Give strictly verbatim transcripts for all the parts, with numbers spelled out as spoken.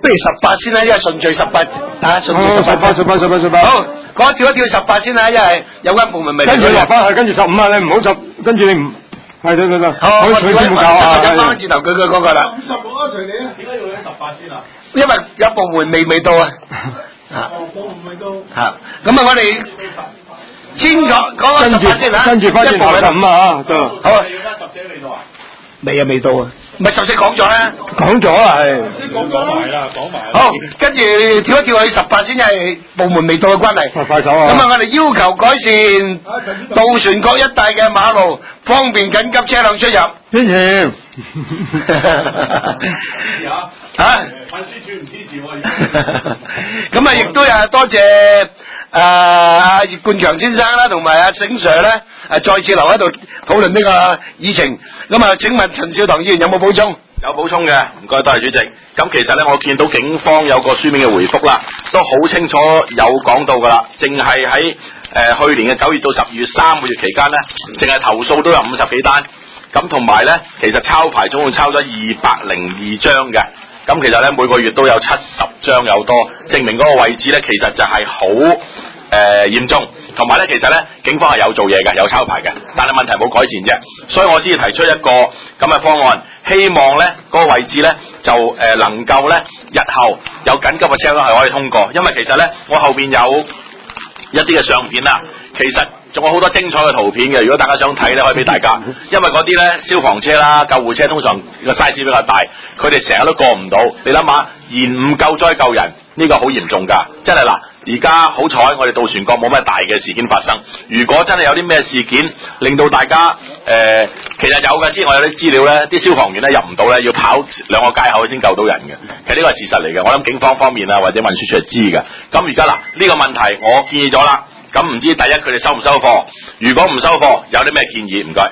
不如十八先啦，因為順序十八啊，順序十八， 十八十八十八十八。 好，講跳一跳十八先啦，因為有關部門未。 跟住落翻去，跟住十五啊，你唔好十，跟住你唔係得得得。 好，我佢先冇教啊。 有翻字頭佢佢嗰個啦。 十六啊，隨你啊。點解要喺十八先啊？ 因為有部門未未到啊。啊。 部門未到。 嚇，咁啊，我哋先講講十八先啦。 跟住翻轉頭十五啊，得。 好啊。 要翻十四未到啊？ 未啊，未到啊。唔係十四講咗啦， 講咗啦，係。 先講講埋啦，講埋。 好，跟住跳一跳去十八先，因為部門未到嘅關係。 快手啊！ 咁啊，我哋要求改善渡船角一帶嘅馬路，方便緊急車輛出入。 支持。 支持啊！ 嚇！ 運輸署唔支持喎。 咁啊，亦都有多謝誒阿葉冠強先生啦，同埋阿醒 Sir 咧，誒再次留喺度討論呢個議程。咁啊，請問陳少棠議員有冇補充？ 有補充嘅，唔該，多謝主席。咁其實咧，我見到警方有個書面嘅回覆啦，都好清楚有講到噶啦，淨係喺誒去年嘅九月到十二月三個月期間咧，淨係投訴都有五十幾單。咁同埋咧，其實抄牌總共抄咗二百零二張嘅。咁其實咧，每個月都有七十張有多，證明嗰個位置咧，其實就係好誒嚴重。同埋咧，其實咧，警方係有做嘢嘅，有抄牌嘅，但係問題冇改善啫。所以我先至提出一個咁嘅方案，希望咧嗰、那個位置咧就誒、呃、能夠咧日後有緊急嘅車輛係可以通過，因為其實咧我後邊有一啲嘅相片啦，其實仲有好多精彩嘅圖片嘅。如果大家想睇咧，可以俾大家，因為嗰啲咧消防車啦、救護車通常個 size 比較大，佢哋成日都過唔到。你諗下，延誤救災救人呢、這個好嚴重㗎，真係嗱。而家好彩，我哋渡船角冇咩大嘅事件發生。如果真係有啲咩事件令到大家誒、呃，其實有嘅，之前我有啲資料咧，啲消防員咧入唔到咧，要跑兩個街口先救到人嘅。其實呢個係事實嚟嘅，我諗警方方面啊或者運輸署係知嘅。咁而家嗱呢個問題，我建議咗啦。咁唔知第一佢哋收唔收貨？如果唔收貨，有啲咩建議？唔該。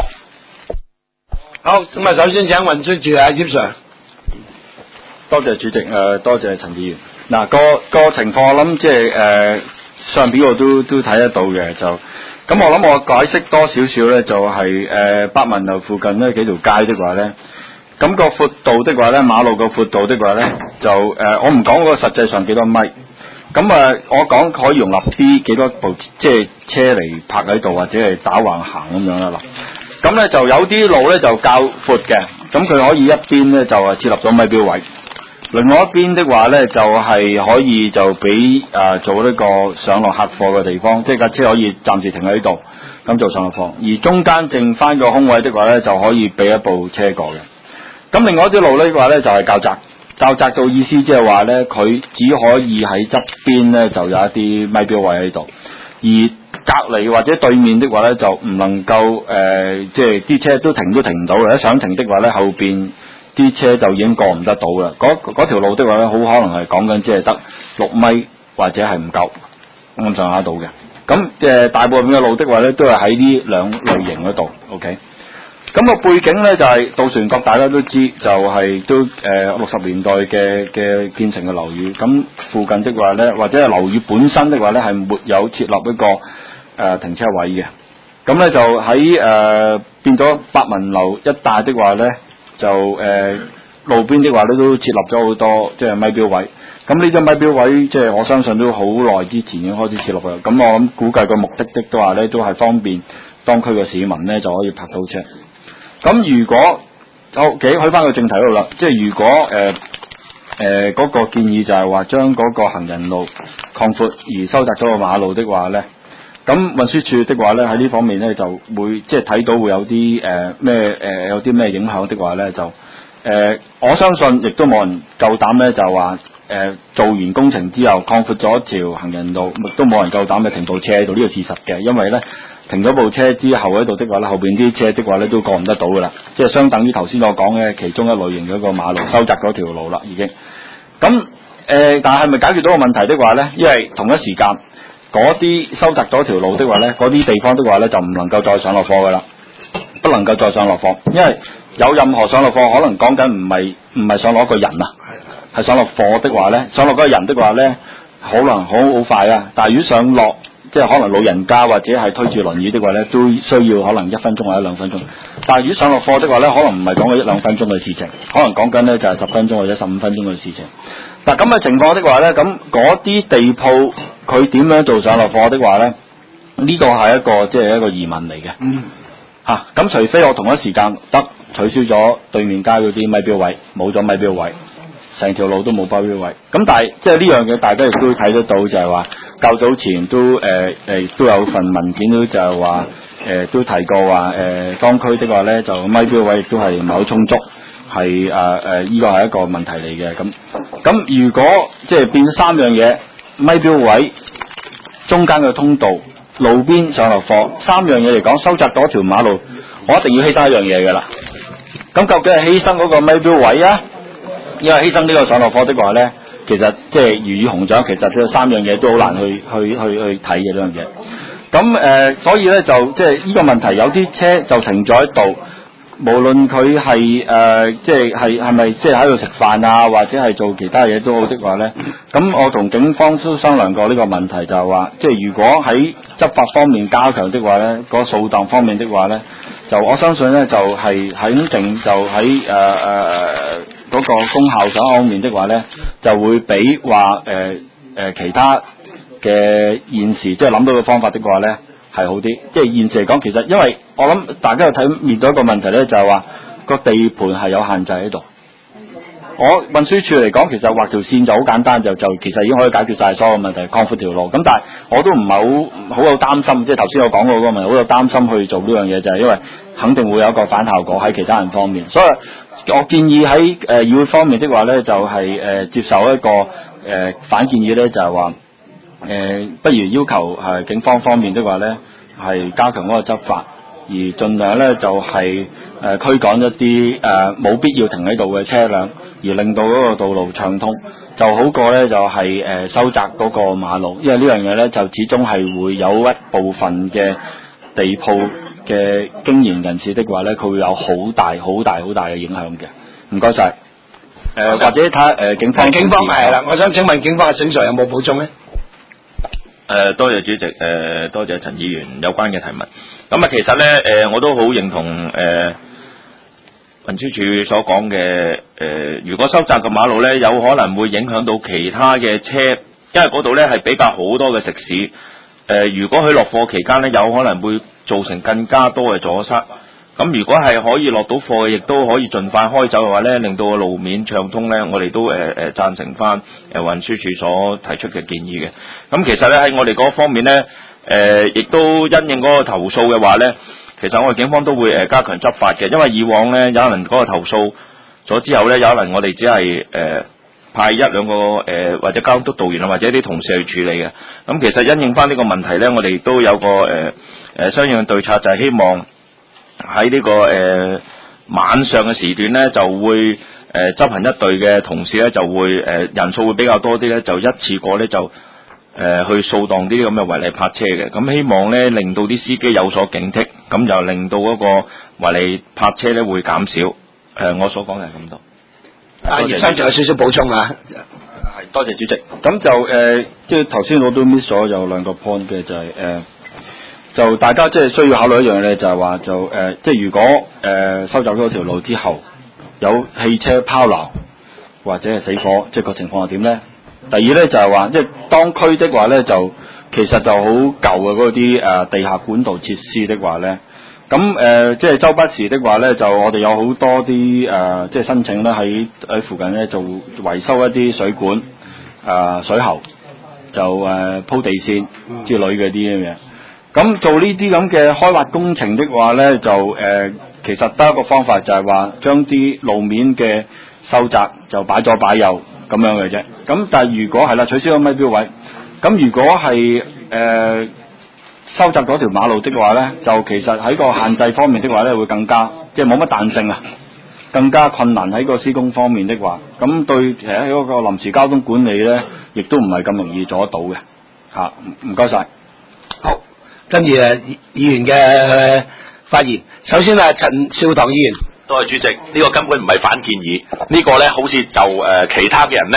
好，咁啊，首先請運輸署阿葉 Sir。 多謝主席，誒、呃、多謝陳議員。嗱、那個個情況我諗即係誒上表我都都睇得到嘅，就咁我諗我解釋多少少咧，就係、是、誒、呃、百文樓附近呢幾條街的話咧，咁、那個闊度的話咧，馬路個闊度的話咧，就誒、呃、我唔講嗰個實際上幾多米，咁啊、呃、我講可以容納啲幾多部即係車嚟泊喺度或者係打橫行咁樣啦嗱，咁咧就有啲路咧就較闊嘅，咁佢可以一邊咧就係設立咗咪標位。另外一邊的話咧，就係、是、可以就俾誒、呃、做呢個上落客貨嘅地方，即係架車可以暫時停喺度，咁做上落貨。而中間剩翻個空位的話咧，就可以俾一部車過嘅。咁另外一啲路咧嘅話咧，就係、是、較窄，較窄到意思即係話咧，佢只可以喺側邊咧就有一啲咪標位喺度，而隔離或者對面的話咧，就唔能夠誒，即係啲車都停都停唔到嘅。一想停的話咧，後邊啲車就已經過唔得到啦，嗰嗰條路的話咧，好可能係講緊即係得六米或者係唔夠咁上下度嘅。咁誒、呃、大部分嘅路的話咧，都係喺呢兩類型嗰度。OK，咁個背景咧就係、是、渡船角，大家都知就係、是、都誒六十年代嘅嘅建成嘅樓宇。咁附近的話咧，或者係樓宇本身的話咧，係沒有設立一個誒、呃、停車位嘅。咁咧就喺誒、呃、變咗百文樓一帶的話咧。就誒、呃、路邊的話咧都設立咗好多即係咪標位，咁呢啲咪標位即係我相信都好耐之前已經開始設立嘅，咁我諗估計個目的的都話咧都係方便當區嘅市民咧就可以泊到車。咁如果好幾去翻個正題嗰度啦，即係如果誒誒嗰個建議就係話將嗰個行人路擴闊而收窄咗個馬路的話咧。咁運輸署的話咧喺呢方面咧就會即係睇到會有啲誒咩誒有啲咩影響的話咧就誒、呃、我相信亦都冇人夠膽咧就話誒、呃、做完工程之後擴闊咗條行人路，亦都冇人夠膽嘅停部車喺度，呢個事實嘅，因為咧停咗部車之後喺度的話咧，後邊啲車的話咧都過唔得到噶啦，即係相等於頭先我講嘅其中一類型嘅一個馬路收窄嗰條路啦已經。咁誒、呃、但係咪解決到個問題的話咧？因為同一時間。嗰啲收窄咗條路的話咧，嗰啲地方的話咧就唔能夠再上落貨噶啦，不能夠再上落貨，因為有任何上落貨可能講緊唔係唔係上落一個人啊，係上落貨的話咧，上落嗰個人的話咧，可能好好快啊，但係如果上落即係可能老人家或者係推住輪椅的話咧，都需要可能一分鐘或者兩分鐘。但係如果上落課的話咧，可能唔係講緊一兩分鐘嘅事情，可能講緊咧就係十分鐘或者十五分鐘嘅事情。嗱咁嘅情況的話咧，咁嗰啲地鋪佢點樣做上落課的話咧？呢個係一個即係一個疑問嚟嘅。嗯。嚇、啊，咁除非我同一時間得取消咗對面街嗰啲咪標位，冇咗咪標位，成條路都冇咪標位。咁但係即係呢樣嘢，大家亦都睇得到，就係話較早前都誒誒、呃、都有份文件都就係話誒都提過話誒、呃、當區的話咧就咪標位亦都係唔係好充足，係誒誒呢個係一個問題嚟嘅。咁咁如果即係變三樣嘢，咪標位、中間嘅通道、路邊上落課三樣嘢嚟講，收窄嗰條馬路，我一定要犧牲一樣嘢㗎啦。咁究竟係犧牲嗰個咪標位啊，因為犧牲呢個上落課的話咧，其實即係魚與熊掌，其實呢三樣嘢都好難去去去去睇嘅呢樣嘢。咁誒、呃，所以咧就即係呢個問題，有啲車就停咗喺度，無論佢係誒即係係係咪即係喺度食飯啊，或者係做其他嘢都好的話咧，咁我同警方都商量過呢個問題，就係話即係如果喺執法方面加強的話咧，嗰、那個掃蕩方面的話咧，就我相信咧就係肯定就喺誒誒嗰個功效上方面的話咧，就會比話誒誒其他嘅現時即係諗到嘅方法的話咧係好啲。即係現時嚟講，其實因為我諗大家又睇面對一個問題咧，就係話個地盤係有限制喺度。我運輸處嚟講，其實畫條線就好簡單，就就其實已經可以解決晒所有問題，擴闊條路。咁但係我都唔係好好有擔心，即係頭先我講過嗰個問題，好有擔心去做呢樣嘢，就係因為肯定會有一個反效果喺其他人方面。所以我建議喺誒議會方面的話咧，就係、是、誒、呃、接受一個誒、呃、反建議咧，就係話誒不如要求係、呃、警方方面的話咧，係加強嗰個執法。而盡量咧就係誒驅趕一啲誒冇必要停喺度嘅車輛，而令到嗰個道路暢通，就好過咧就係、是、誒、呃、收窄嗰個馬路，因為呢樣嘢咧就始終係會有一部分嘅地鋪嘅經營人士的話咧，佢會有好大好大好大嘅影響嘅。唔該晒。誒、呃、或者睇下誒警方。 警方係啦，我想請問警方嘅醒水有冇補充咧？ 誒、呃，多謝主席，誒、呃，多謝陳議員有關嘅提問。咁啊，其實咧，誒、呃，我都好認同誒運輸署所講嘅，誒、呃，如果收窄個馬路咧，有可能會影響到其他嘅車，因為嗰度咧係比較好多嘅食肆。誒、呃，如果佢落課期間咧，有可能會造成更加多嘅阻塞。咁如果係可以落到貨嘅，亦都可以盡快開走嘅話咧，令到個路面暢通咧，我哋都誒誒贊成翻誒運輸署所提出嘅建議嘅。咁其實咧喺我哋嗰方面咧，誒、呃、亦都因應嗰個投訴嘅話咧，其實我哋警方都會誒加強執法嘅，因為以往咧有可能嗰個投訴咗之後咧，有可能我哋只係誒、呃、派一兩個誒、呃、或者交通督導員啊，或者啲同事去處理嘅。咁其實因應翻呢個問題咧，我哋亦都有個誒誒、呃、相應嘅對策，就係希望喺呢、這個誒、呃、晚上嘅時段咧，就會誒、呃、執行一隊嘅同事咧，就會誒、呃、人數會比較多啲咧，就一次過咧就誒、呃、去掃蕩啲咁嘅違例泊車嘅。咁希望咧令到啲司機有所警惕，咁就令到嗰個違例泊車咧會減少。誒、呃，我所講嘅係咁多。 啊，葉生仲有少少補充啊。 係，多謝主席。咁就誒、呃，即係頭先我都 miss 咗有兩個 point 嘅，就係、是、誒。呃就大家即係需要考慮一樣咧，就係話就誒、呃，即係如果誒、呃、收走咗條路之後，有汽車拋錨或者係死火，即係個情況係點咧？第二咧就係話，即係當區的話咧，就其實就好舊嘅嗰啲誒地下管道設施的話咧，咁誒、呃、即係周不時的話咧，就我哋有好多啲誒、呃、即係申請咧喺喺附近咧做維修一啲水管誒、呃、水喉，就誒、呃、鋪地線之類嘅啲咁嘢。咁做呢啲咁嘅開挖工程的話咧，就誒、呃、其實得一個方法，就係話將啲路面嘅收窄就擺左擺右咁樣嘅啫。咁但係如果係啦，取消個咪標位，咁如果係誒、呃、收窄嗰條馬路的話咧，就其實喺個限制方面的話咧，會更加即係冇乜彈性啊，更加困難喺個施工方面的話，咁對誒喺嗰個臨時交通管理咧，亦都唔係咁容易做得到嘅嚇。唔該晒。 好。跟住誒議員嘅發言，首先啊，陳少棠議員， 多謝主席，呢、這個根本唔係反建議，呢、這個咧好似就誒、呃、其他嘅人咧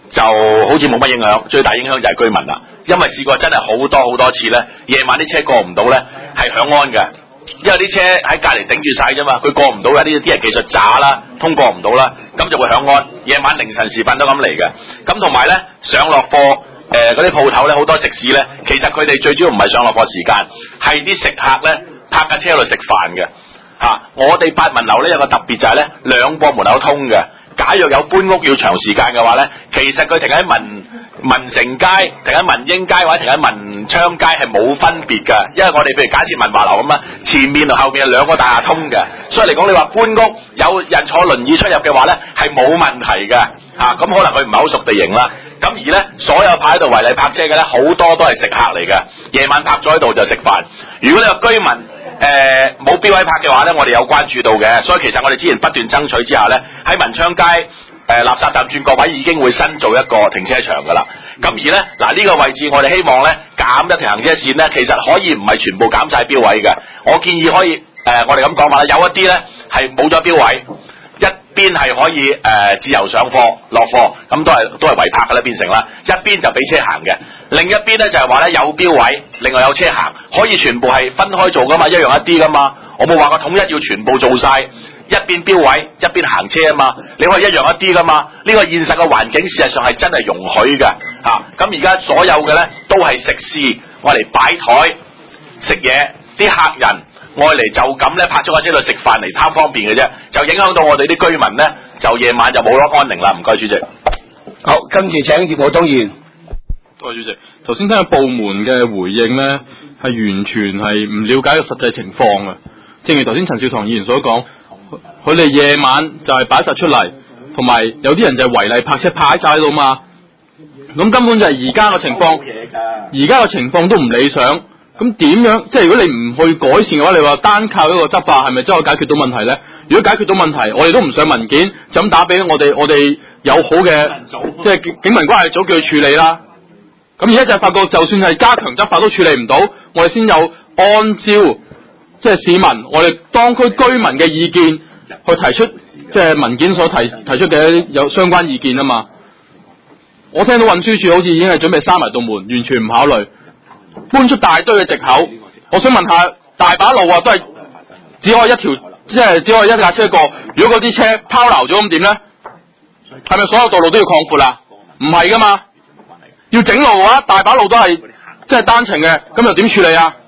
就好似冇乜影響，最大影響就係居民啦。因為試過真係好多好多次咧，夜晚啲車過唔到咧係響安嘅，因為啲車喺隔離頂住晒啫嘛，佢過唔到嘅，呢啲人技術渣啦，通過唔到啦，咁就會響安。夜晚凌晨時分都咁嚟嘅，咁同埋咧上落貨誒嗰啲鋪頭咧，好多食肆咧，其實佢哋最主要唔係上落貨時間，係啲食客咧泊架車喺度食飯嘅嚇。我哋八文樓咧有個特別就係咧兩個門口通嘅。假若有搬屋要長時間嘅話咧，其實佢停喺民民城街、停喺民英街或者停喺文昌街係冇分別㗎，因為我哋譬如假設文華樓咁啊，前面同後面係兩個大廈通嘅，所以嚟講你話搬屋有人坐輪椅出入嘅話咧係冇問題嘅嚇，咁、啊、可能佢唔係好熟地形啦。咁而咧所有泊喺度違例泊車嘅咧好多都係食客嚟嘅，夜晚泊咗喺度就食飯。如果你話居民誒冇標位泊嘅話咧，我哋有關注到嘅，所以其實我哋之前不斷爭取之下咧，喺文昌街誒、呃、垃圾站轉角位已經會新做一個停車場㗎啦。咁而咧嗱呢、這個位置我哋希望咧減一條行車線咧，其實可以唔係全部減晒標位嘅，我建議可以誒、呃、我哋咁講話啦，有一啲咧係冇咗標位。一邊係可以誒、呃、自由上課落課，咁都係都係違泊嘅啦，變成啦。一邊就俾車行嘅，另一邊咧就係話咧有標位，另外有車行，可以全部係分開做噶嘛，一樣一啲噶嘛。我冇話過統一要全部做晒，一邊標位一邊行車啊嘛。你可以一樣一啲噶嘛。呢、這個現實嘅環境事實上係真係容許嘅嚇。咁而家所有嘅咧都係食肆，我嚟擺台食嘢，啲客人。愛嚟就咁咧，泊咗架車度食飯嚟貪方便嘅啫，就影響到我哋啲居民咧，就夜晚就冇咗安寧啦。唔該，主席。 好，跟住請葉武東議員。 多謝主席。頭先聽部門嘅回應咧，係完全係唔了解個實際情況啊。正如頭先陳少棠議員所講，佢哋夜晚就係擺晒出嚟，同埋有啲人就係違例泊車泊晒喺度嘛。咁根本就係而家嘅情況，而家嘅情況都唔理想。咁點樣？即係如果你唔去改善嘅話，你話單靠一個執法係咪真係解決到問題咧？如果解決到問題，我哋都唔上文件，就咁打俾我哋，我哋有好嘅即係警民關係組叫佢處理啦。咁而家就發覺，就算係加強執法都處理唔到，我哋先有按照即係市民，我哋當區居民嘅意見去提出，即係文件所提提出嘅有相關意見啊嘛。我聽到運輸署好似已經係準備閂埋道門，完全唔考慮。搬出大堆嘅藉口，我想問下，大把路啊，都係只可以一條，即係只可以一架車過。如果嗰啲車拋錨咗咁點咧？係咪所有道路都要擴闊啦？唔係噶嘛，要整路嘅話，大把路都係即係單程嘅，咁又點處理啊？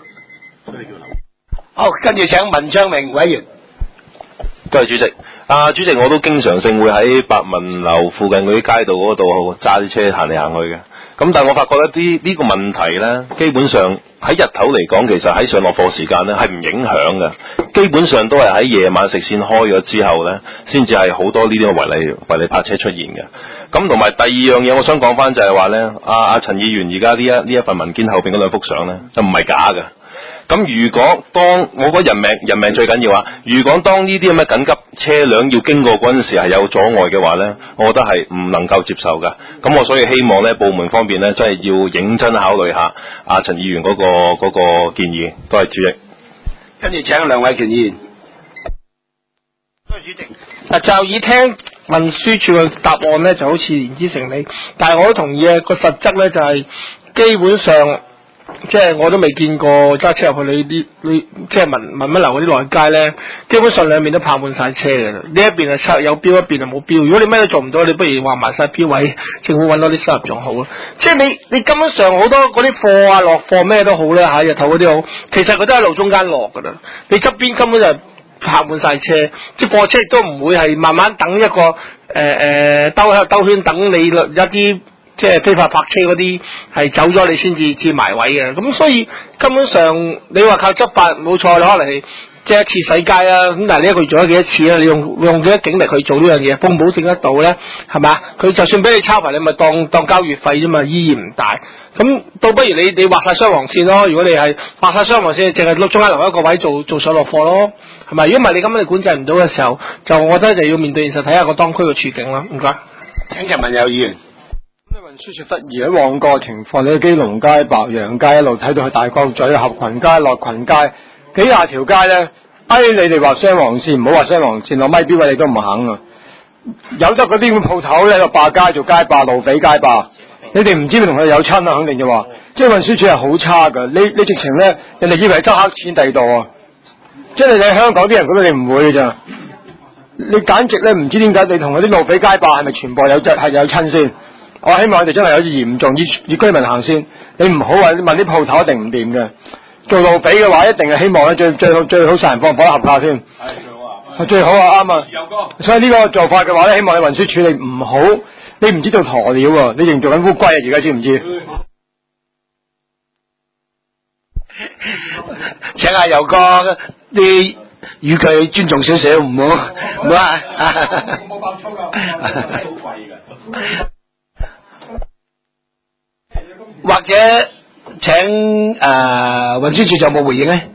好，跟住請文昌明委員。 多謝主席。啊，主席，我都經常性會喺白文樓附近嗰啲街道嗰度揸啲車行嚟行去嘅。咁但係我發覺一啲呢個問題呢，基本上喺日頭嚟講，其實喺上落課時間呢係唔影響嘅。基本上都係喺夜晚食線開咗之後呢，先至係好多呢啲違例違例泊車出現嘅。咁同埋第二樣嘢，我想講翻就係話呢，阿阿陳議員而家呢一呢一份文件後邊嗰兩幅相呢，就唔係假嘅。咁如果當我覺得人命人命最緊要啊！如果當呢啲咁嘅緊急車輛要經過嗰陣時係有阻礙嘅話呢，我覺得係唔能夠接受㗎。咁我所以希望呢部門方面呢，真係要認真考慮下阿陳議員嗰、嗰個嗰個建議。多謝主席。 跟住請梁偉權議員。多謝主席。嗱，就以聽運輸署嘅答案呢，就好似言之成理，但係我都同意啊，個實質呢，就係基本上。即係我都未見過揸車入去你啲你即係文文乜樓嗰啲內街咧，基本上兩邊都泊滿晒車嘅啦。呢一邊係測有標，一邊係冇標。如果你咩都做唔到，你不如劃埋晒標位，政府揾多啲收入仲好啊。即係你你根本上好多嗰啲貨啊落貨咩都好啦嚇，日頭嗰啲好，其實佢都喺路中間落噶啦。你側邊根本就係泊滿晒車，即係貨車亦都唔會係慢慢等一個誒誒、呃、兜喺度兜圈等你一啲。即係非法泊車嗰啲係走咗，你先至至埋位嘅。咁所以根本上你話靠執法冇錯，你可能係即係一次洗街啊。咁但係呢一個月做咗幾多次啊？你用用幾多警力去做呢樣嘢，保唔保證得到咧？係嘛？佢就算俾你抄牌，你咪當當交月費啫嘛，意義唔大。咁倒不如你你畫晒雙黃線咯。如果你係畫晒雙黃線，淨係中間留一個位做做上落貨咯，係咪？如果唔係你咁樣你管制唔到嘅時候，就我覺得就要面對現實，睇下個當區嘅處境啦。唔該。 請陳文友議員。 運輸署質疑喺旺角情況，你喺基隆街、白楊街一路睇到去大角咀、合群街、樂群街，幾廿條街咧，哎，你哋話雙黃線，唔好話雙黃線，落咪標位你都唔肯啊！ 有得嗰啲咁鋪頭咧，喺度霸街做街霸、路匪街霸，你哋唔知你同佢有親啊，肯定就話，即係運輸署係好差噶。你你直情咧，人哋以為係執黑錢第二度啊，即係你喺香港啲人覺得你唔會嘅咋。你簡直咧唔知點解你同嗰啲路匪街霸係咪全部有係有親先？我希望你哋真係有啲嚴重以以居民行先，你唔好話問啲鋪頭一定唔掂嘅。做路匪嘅話，一定係希望咧最最好最好殺人放火合法添。係最好啊！最好啊，啱啊！所以呢個做法嘅話咧，希望你運輸處理唔好，你唔知道鴕鳥啊，你仍做緊烏龜啊！而家知唔知？請阿游哥啲語句尊重少少，唔好唔好啊！冇爆粗㗎，好貴㗎。或者請誒運輸署就冇回應咧？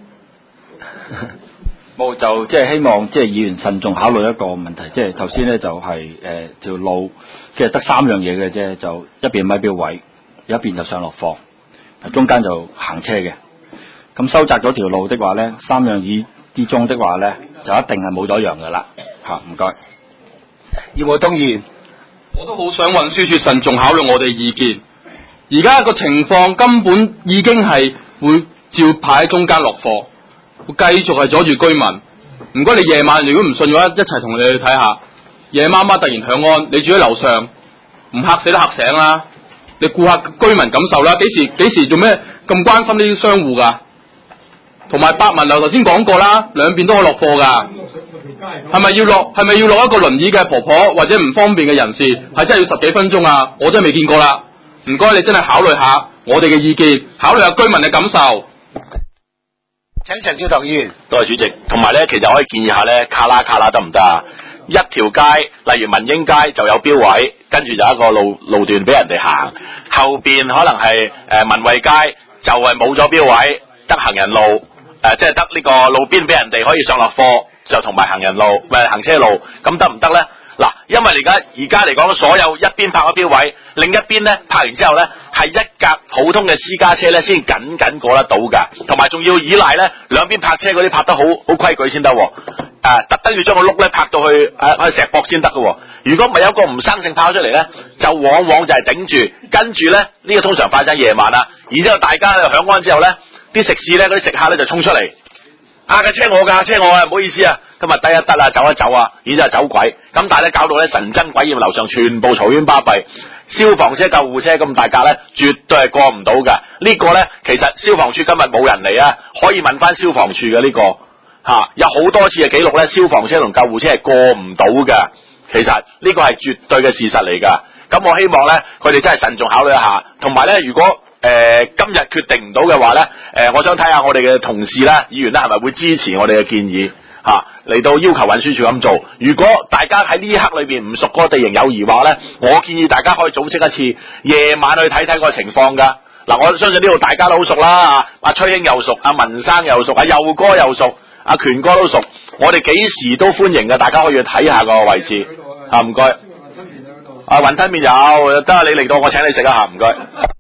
冇，就即係希望即係議員慎重考慮一個問題，即係頭先咧就係誒條路其實得三樣嘢嘅啫，就一邊咪標位，一邊就上落貨，中間就行車嘅。咁收窄咗條路的話咧，三樣以之中的話咧，就一定係冇咗一樣噶啦。嚇，唔該。 葉傲東議員， 我都好想運輸署慎重考慮我哋意見。而家個情況根本已經係會照排喺中間落貨，會繼續係阻住居民。唔該，你夜晚如果唔信嘅話，一齊同你去睇下。夜媽媽突然響安，你住喺樓上，唔嚇死都嚇醒啦！你顧下居民感受啦。幾時幾時做咩咁關心呢啲商戶㗎？同埋百文樓頭先講過啦，兩邊都可以落貨㗎。係咪要落？係咪要落一個輪椅嘅婆婆或者唔方便嘅人士？係真係要十幾分鐘啊！我真係未見過啦。唔該，你真係考慮下我哋嘅意見，考慮下居民嘅感受。 請陳少棠議員。 多謝主席。同埋咧，其實可以建議下咧，卡拉卡拉得唔得啊？一條街，例如民英街就有標位，跟住就一個路路段俾人哋行。後邊可能係誒、呃、民惠街，就係冇咗標位，得行人路，誒、呃、即係得呢個路邊俾人哋可以上落貨，就同埋行人路，唔係行車路，咁得唔得咧？嗱，因為而家而家嚟講，所有一邊拍咗標位，另一邊咧拍完之後咧，係一架普通嘅私家車咧先緊緊過得到㗎，同埋仲要依賴咧兩邊泊車嗰啲拍得好好規矩先得，誒、啊、特登要將個轆咧拍到去誒、啊、去石膊先得㗎。如果唔係有個唔生性跑出嚟咧，就往往就係頂住，跟住咧呢、呢個通常發生夜晚啦，然之後大家響安之後咧，啲食肆咧嗰啲食客咧就衝出嚟。啊！架車我㗎，車我啊，唔好意思啊，今日得一得啊，走一走啊，然之後走鬼，咁但係咧搞到咧神憎鬼厭，樓上全部嘈喧巴閉，消防車、救護車咁大格咧，絕對係過唔到㗎。這個、呢個咧，其實消防處今日冇人嚟啊，可以問翻消防處嘅呢個嚇、啊，有好多次嘅記錄咧，消防車同救護車係過唔到㗎。其實呢個係絕對嘅事實嚟㗎。咁我希望咧，佢哋真係慎重考慮一下，同埋咧，如果誒、呃，今日決定唔到嘅話咧，誒、呃，我想睇下我哋嘅同事咧、議員咧，係咪會支持我哋嘅建議吓，嚟、啊、到要求運輸署咁做。如果大家喺呢一刻裏邊唔熟嗰個地形有疑惑咧，我建議大家可以組織一次夜晚去睇睇個情況噶。嗱、啊，我相信呢度大家都好熟啦，阿崔兄又熟，阿、啊、文生又熟，阿、啊、佑哥又熟，阿、啊、權哥都熟，我哋幾時都歡迎嘅，大家可以去睇下個位置。吓，唔該。啊，雲吞麵有，得你嚟到我請你食一下，唔該。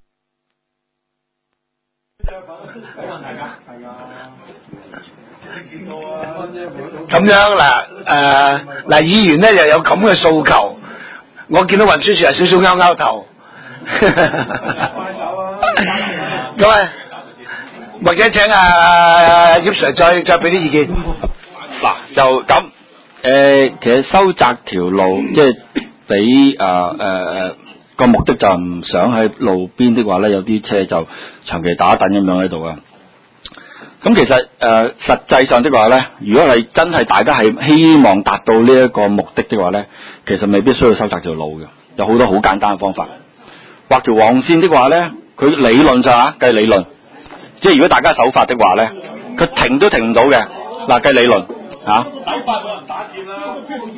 咁樣嗱，誒嗱，議員咧又有咁嘅訴求，我見到運輸署係少少拗拗頭，咁啊，或者請阿葉 Sir 再再俾啲意見。 嗱，就咁誒、呃，其實收窄條路，即係俾誒誒誒個目的就唔想喺路邊的話咧，有啲車就長期打躉咁樣喺度啊。咁其實誒、呃、實際上的話咧，如果係真係大家係希望達到呢一個目的的話咧，其實未必需要收窄條路嘅，有好多好簡單嘅方法。畫條黃線的話咧，佢理論上啊，計理論，即係如果大家守法的話咧，佢停都停唔到嘅。嗱，計理論嚇。 手法冇人打劫啦。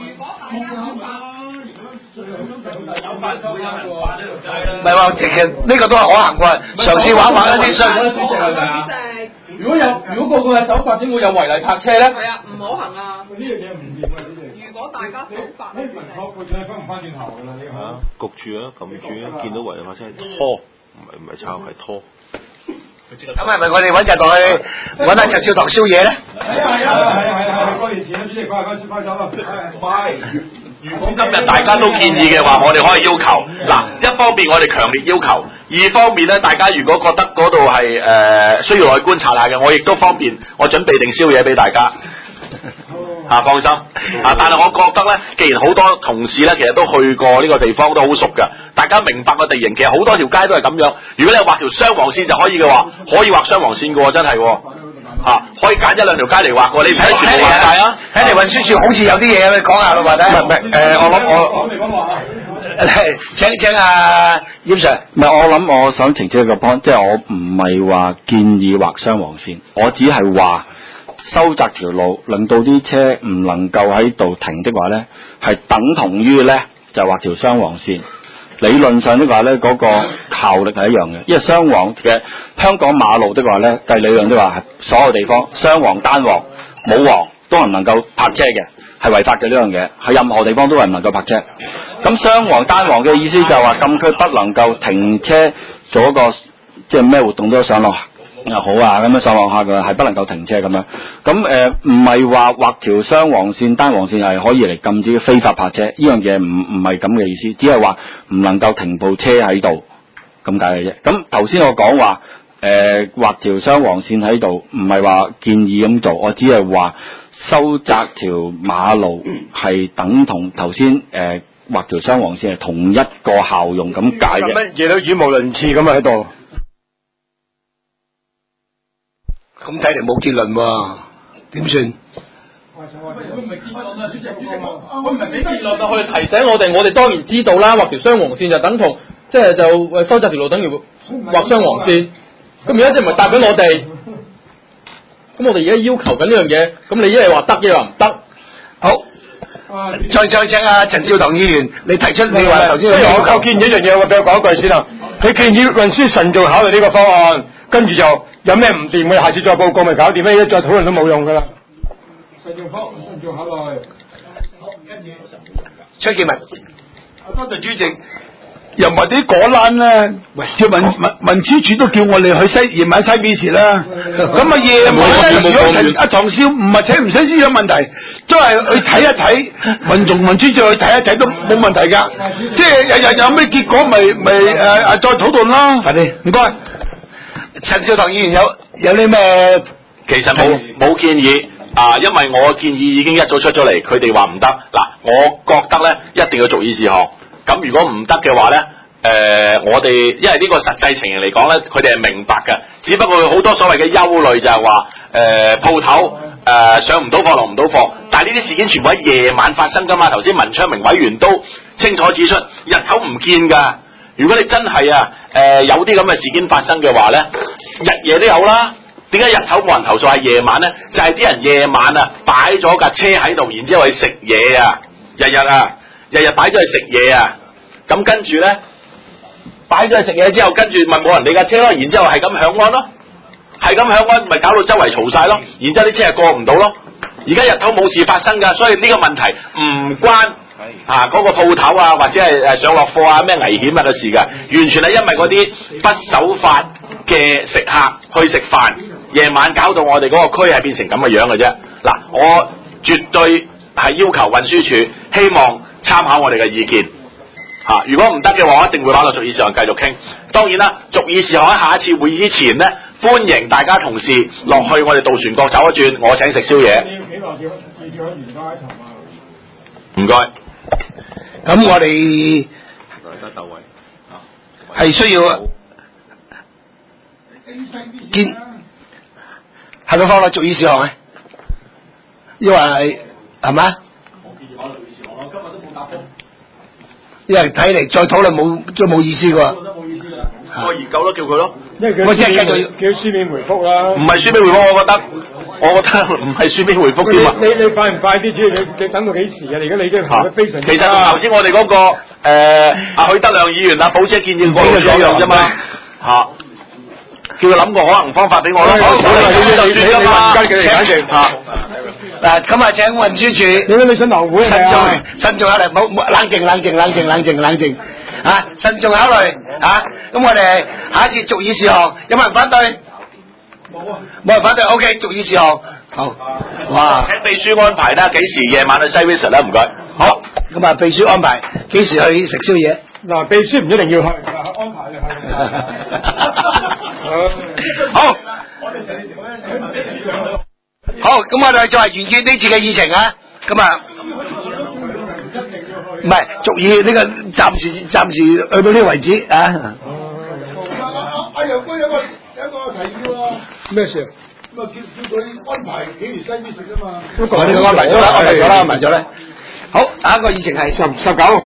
唔係話，其實呢個都係可行嘅，嘗試玩玩一啲商。 如果有，如果個個係守法，點會有違例泊車咧？ 係啊，唔可行啊！ 呢樣嘢唔掂啊！呢樣。 如果大家守法， 你唔錯，佢真係翻唔翻轉頭㗎啦！呢個係啊，焗住啊，撳住啊，見到違例泊車拖，唔係唔係抄係拖。 咁係咪我哋揾日落去揾阿陳少棠宵夜咧？ 係啊係啊係啊係啊！過年前啊，主席快快快手啦！快！ 如果今日大家都建議嘅話，我哋可以要求嗱，一方面我哋強烈要求，二方面咧，大家如果覺得嗰度係誒需要落去觀察下嘅，我亦都方便，我準備定宵夜俾大家。啊，放心啊！但係我覺得咧，既然好多同事咧，其實都去過呢個地方，都好熟嘅，大家明白個地形，其實好多條街都係咁樣。如果你畫條雙黃線就可以嘅話，可以畫雙黃線嘅喎，真係喎。嚇、啊，可以揀一兩條街嚟畫過，你睇全部畫晒啊！ 睇嚟運輸處好似有啲嘢，你講下啦，或者唔係唔係誒，我諗我我哋講話啊， 請請阿葉 Sir， 唔係我諗，我想澄清一個 point，即係我唔係話建議畫雙黃線，我只係話收窄條路，令到啲車唔能夠喺度停的話咧，係等同於咧就畫條雙黃線。理論上的話咧，嗰、那個效力係一樣嘅，因為雙黃嘅香港馬路的話咧，計理論的話係所有地方雙黃單黃冇黃都係唔能夠泊車嘅，係違法嘅呢樣嘢，喺任何地方都係唔能夠泊車。咁雙黃單黃嘅意思就係話禁區不能夠停車做一個即係咩活動都上落又好啊，咁樣上落下嘅係不能夠停車咁樣。咁誒唔係話畫條雙黃線單黃線係可以嚟禁止非法泊車，呢樣嘢唔唔係咁嘅意思，只係話唔能夠停部車喺度咁解嘅啫。咁頭先我講話誒畫條雙黃線喺度，唔係話建議咁做，我只係話收窄條馬路係等同頭先誒畫條雙黃線係同一個效用咁解嘅。 乜嘢都語無倫次咁啊喺度。 咁睇嚟冇結論喎，點算？ 佢唔係結論啊，主席，佢唔係俾結論啊，佢提醒我哋，我哋當然知道啦，畫條雙黃線就等同，即係就誒收窄條路等於畫雙黃線。咁而家即係唔係答緊我哋？咁我哋而家要求緊呢樣嘢，咁你一係話得，一係話唔得。 好，再再請阿陳少棠議員，你提出你話頭先， 我我建議一樣嘢，我俾我講一句先啦。你建議運輸慎重考慮呢個方案，跟住就有咩唔掂嘅，下次再報告咪搞掂咩？一再討論都冇用噶啦。 慎重方，慎重考慮。 崔建文， 多謝主席。又或者果欄咧，叫運運運輸署都叫我哋去西夜晚西幾時啦。咁啊夜晚咧，如果阿唐少唔係請唔使思想問題，都係去睇一睇，運仲運輸署去睇一睇都冇問題㗎。即係日日有咩結果，咪咪誒誒再討論啦。 快啲， 唔該。 陳少棠議員有有啲咩？ 其實冇冇建議啊，因為我建議已經一早出咗嚟，佢哋話唔得。嗱，我覺得咧一定要逐議事項。咁如果唔得嘅話咧，誒、呃，我哋因為呢個實際情形嚟講咧，佢哋係明白嘅，只不過好多所謂嘅憂慮就係話，誒鋪頭誒上唔到貨落唔到貨，但係呢啲事件全部喺夜晚發生㗎嘛。頭先文昌明委員都清楚指出，日頭唔見㗎。如果你真係啊，誒、呃、有啲咁嘅事件發生嘅話咧，日夜都有啦。點解日頭冇人投訴係夜晚咧？就係、是、啲人夜晚啊擺咗架車喺度，然之後去食嘢啊，日日啊。日日擺咗去食嘢啊，咁跟住咧擺咗去食嘢之後，跟住咪冇人理架車咯，然之後係咁響安咯，係咁響安，咪搞到周圍嘈晒咯，然之後啲車係過唔到咯。而家日頭冇事發生㗎，所以呢個問題唔關啊嗰、嗰個鋪頭啊或者係誒上落貨啊咩危險啊嘅事㗎，完全係因為嗰啲不守法嘅食客去食飯，夜晚搞到我哋嗰個區係變成咁嘅樣嘅啫。嗱，我絕對係要求運輸署希望參考我哋嘅意見，嚇、啊！如果唔得嘅話，我一定會攞到逐議事項繼續傾。當然啦，逐議事項喺下一次會議之前呢，歡迎大家同事落去我哋渡船角走一轉，我請食宵夜。 你要幾耐叫至少喺原街頭啊？ 唔該。 咁我哋係需要見係咪放落逐議事項咧？因為係係咪？因為睇嚟再討論冇都冇意思㗎。 冇意思啦。 我研究咯，叫佢咯。 因為佢我即係繼續叫書面回覆啦。 唔係書面回覆，我覺得，我覺得唔係書面回覆添啊。 你你快唔快啲？主要你你等到幾時啊？你而家你已經行得非常之。 其實同頭先我哋嗰、那個誒阿、呃、許德亮議員啊，寶姐建議過嘅一樣啫嘛，嚇、啊。叫佢諗個可能方法俾我咯，我就算㗎嘛。嚇。 嗱，咁啊請運輸署， 你你想流會慎重慎重考慮，冇冇冷靜冷靜冷靜冷靜冷靜，啊，慎重考慮，啊，咁我哋下一次逐議事項，有冇人反對？冇啊，冇人反對 ，OK， 逐議事項，好，哇， 請秘書安排啦，幾時夜晚去西 West 啦，唔該，好。 咁啊，秘書安排幾時去食宵夜？ 嗱，秘書唔一定要去，安排你去。 好，好，咁我哋就係完結呢次嘅議程啊。咁啊，唔係俗語呢個暫時暫時去到呢個為止啊。 阿楊哥有個有一個提議喎。 咩事？ 咁啊，叫叫佢安排幾時西邊食啊嘛。 我呢個安排咗啦，安排咗啦，安排咗咧。好，下一個議程係十十九。